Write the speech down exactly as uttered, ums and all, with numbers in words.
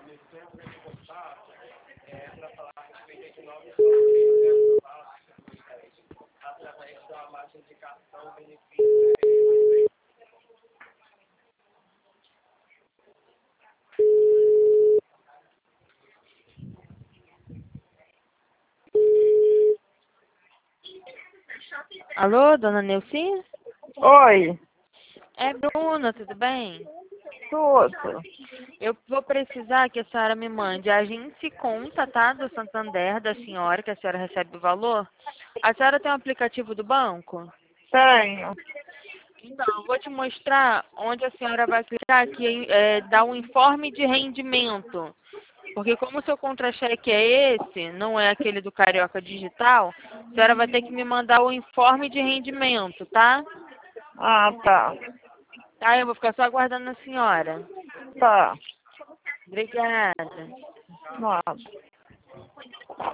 Alô, dona Neuci? Oi, É Bruna, tudo bem? tudo. Eu vou precisar que a senhora me mande a agência e conta, tá? Do Santander, da senhora, que a senhora recebe o valor. A senhora tem um aplicativo do banco? Tenho. Então, eu vou te mostrar onde a senhora vai clicar que é, dá um informe de rendimento. Porque como o seu contra-cheque é esse, não é aquele do Carioca Digital, a senhora vai ter que me mandar o informe de rendimento, tá? Ah, tá. Tá, eu vou ficar só aguardando a senhora. Tá. Obrigada. Nada.